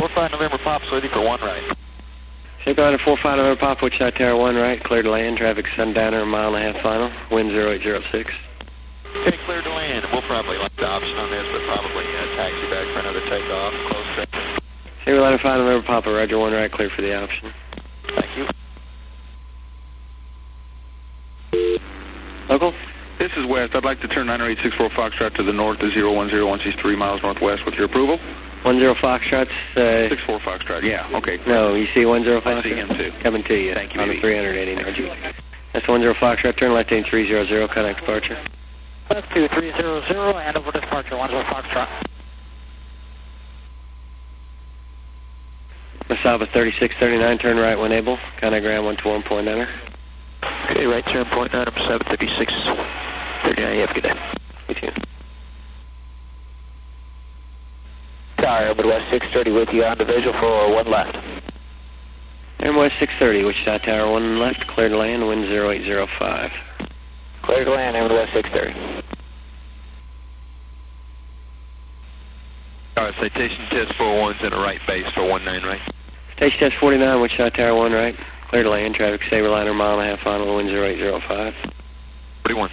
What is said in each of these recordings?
45 November Pop's with you for 1 right. Shakeline 45 November Pop, Wichita Tower 1 right, clear to land, traffic sundowner, a mile and a half final, wind 0806. Okay, clear to land. We'll probably like the option on this, but probably taxi back for another takeoff, close second. Shakeline 5 November Papa, Roger 1 right, clear for the option. Thank you. Local? This is West. I'd like to turn 90864 Foxtrot to the north to 010 she's 3 miles northwest with your approval. 10 Foxtrot's, 64 Foxtrot, yeah, okay. No, you see 10 Foxtrot? I see him too. Coming to you. Thank you, on baby. the 380 Roger. That's 10 Foxtrot, turn left 8300, contact departure. Left 2300, and over departure, 10 Foxtrot. Masaba 3639, turn right when able, contact ground 121.9. Okay, right turn, point 9, I'm 75639, you have a good day. You too. Tower, Midwest 630 with you on the visual for 1 left. West 630, Wichita Tower 1 left, clear to land, wind 0805. Clear to land, Midwest 630. Alright, citation test 41's in a right base for 19 right. Station test 49, Wichita Tower 1 right, clear to land, traffic Saberliner, mile and a half final, wind 0805. 41.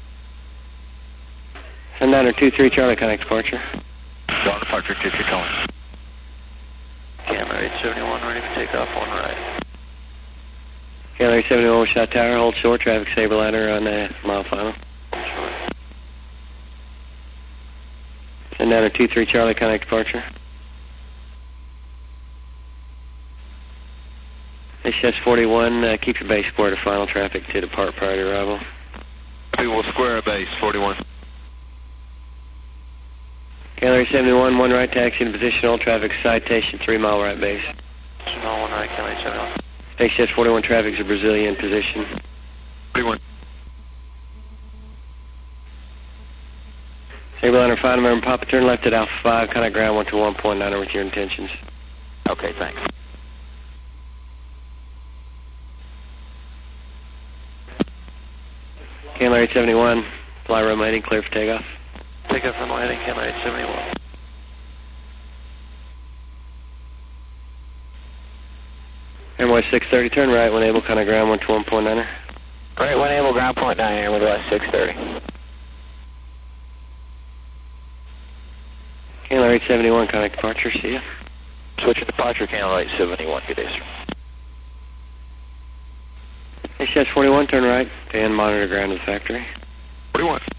Sundowner 23 Charlie, contact departure. Dawn departure, 23 calling. Camera 871, ready for takeoff, 1 right. Camera 871, Wichita Tower, hold short, traffic Saberliner on the mile final. Short. Sundowner 23 Charlie, contact departure. Station test 41, keep your base square to final traffic to depart prior to arrival. We will square a base, 41. Gallery 71, 1 right, taxi in position, all traffic, citation, 3 mile right base. 2 mile, 1 right, Gallery 71. Station test 41, traffic's a Brazilian position. 41. Saberliner 5 November Papa, turn left at Alpha 5, contact ground 121.9 with your intentions. Okay, thanks. Gallery 871, fly runway heading, clear for takeoff. Takeoff from heading, Camera 871. Airway 630, turn right when able, contact ground 121.9. Right, when able, ground point 9 here, Midwest 630. Gallery 871, contact departure, see ya. Switching departure, Camera 871, good day, sir. Station test 41, turn right, and monitor ground to the factory. 41.